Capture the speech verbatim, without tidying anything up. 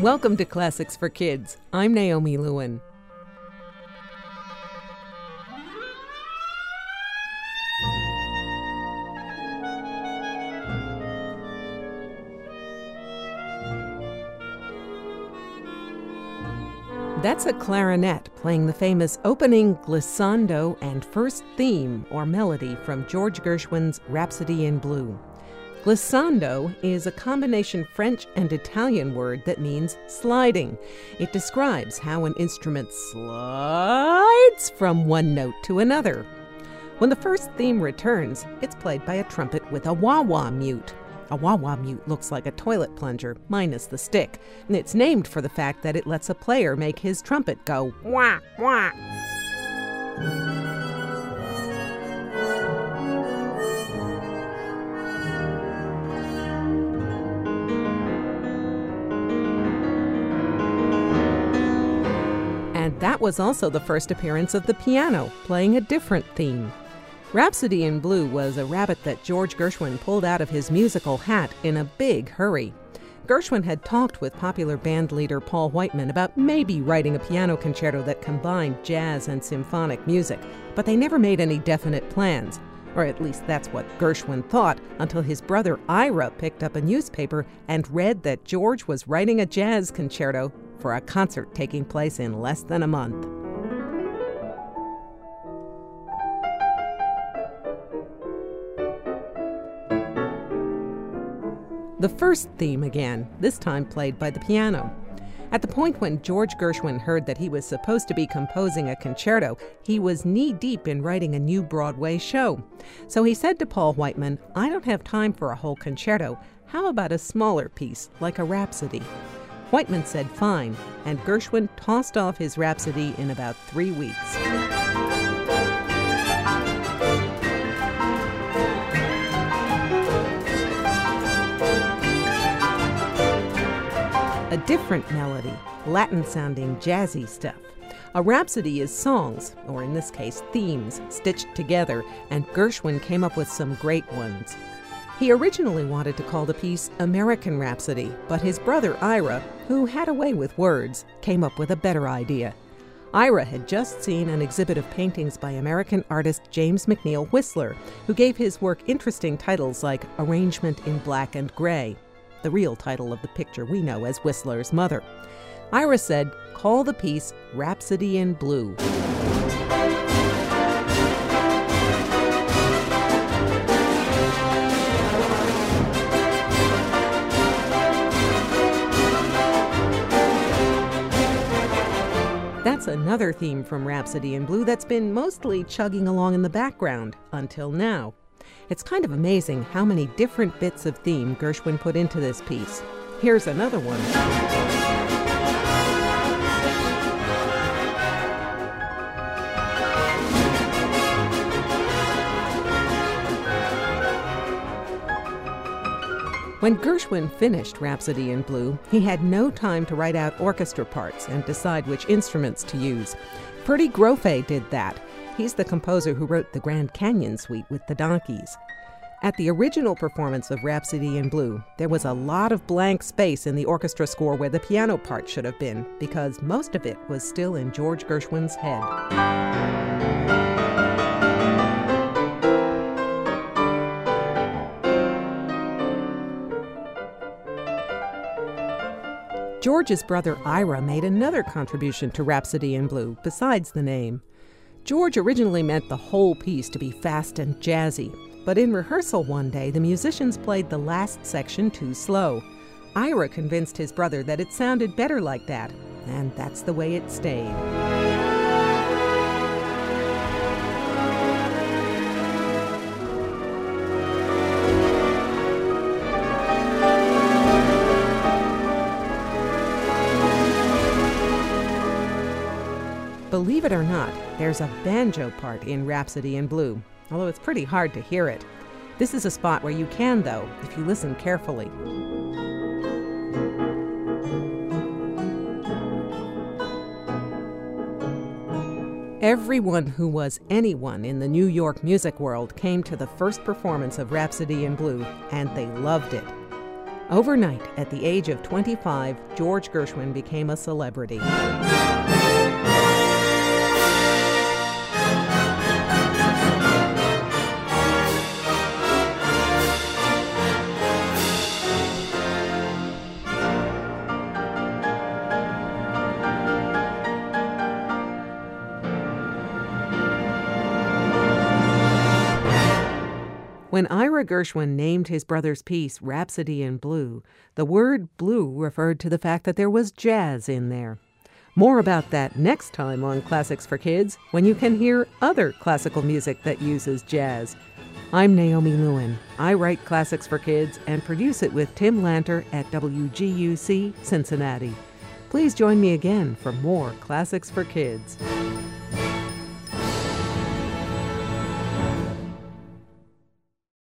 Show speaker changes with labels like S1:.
S1: Welcome to Classics for Kids. I'm Naomi Lewin. That's a clarinet playing the famous opening glissando and first theme or melody from George Gershwin's Rhapsody in Blue. Glissando is a combination French and Italian word that means sliding. It describes how an instrument slides from one note to another. When the first theme returns, it's played by a trumpet with a wah-wah mute. A wah-wah mute looks like a toilet plunger, minus the stick. And it's named for the fact that it lets a player make his trumpet go wah, wah. And that was also the first appearance of the piano, playing a different theme. Rhapsody in Blue was a rabbit that George Gershwin pulled out of his musical hat in a big hurry. Gershwin had talked with popular band leader Paul Whiteman about maybe writing a piano concerto that combined jazz and symphonic music, but they never made any definite plans. Or at least that's what Gershwin thought, until his brother Ira picked up a newspaper and read that George was writing a jazz concerto for a concert taking place in less than a month. The first theme again, this time played by the piano. At the point when George Gershwin heard that he was supposed to be composing a concerto, he was knee-deep in writing a new Broadway show. So he said to Paul Whiteman, "I don't have time for a whole concerto. How about a smaller piece, like a rhapsody?" Whiteman said fine, and Gershwin tossed off his Rhapsody in about three weeks. A different melody, Latin-sounding jazzy stuff. A rhapsody is songs, or in this case themes, stitched together, and Gershwin came up with some great ones. He originally wanted to call the piece American Rhapsody, but his brother Ira, who had a way with words, came up with a better idea. Ira had just seen an exhibit of paintings by American artist James McNeill Whistler, who gave his work interesting titles like Arrangement in Black and Gray, the real title of the picture we know as Whistler's Mother. Ira said, "Call the piece Rhapsody in Blue." That's another theme from Rhapsody in Blue that's been mostly chugging along in the background until now. It's kind of amazing how many different bits of theme Gershwin put into this piece. Here's another one. When Gershwin finished Rhapsody in Blue, he had no time to write out orchestra parts and decide which instruments to use. Ferdy Grofé did that. He's the composer who wrote the Grand Canyon Suite with the Donkeys. At the original performance of Rhapsody in Blue, there was a lot of blank space in the orchestra score where the piano part should have been, because most of it was still in George Gershwin's head. George's brother Ira made another contribution to Rhapsody in Blue, besides the name. George originally meant the whole piece to be fast and jazzy, but in rehearsal one day, the musicians played the last section too slow. Ira convinced his brother that it sounded better like that, and that's the way it stayed. Believe it or not, there's a banjo part in Rhapsody in Blue, although it's pretty hard to hear it. This is a spot where you can, though, if you listen carefully. Everyone who was anyone in the New York music world came to the first performance of Rhapsody in Blue, and they loved it. Overnight, at the age of twenty-five, George Gershwin became a celebrity. When Ira Gershwin named his brother's piece Rhapsody in Blue, the word blue referred to the fact that there was jazz in there. More about that next time on Classics for Kids, when you can hear other classical music that uses jazz. I'm Naomi Lewin. I write Classics for Kids and produce it with Tim Lanter at W G U C Cincinnati. Please join me again for more Classics for Kids.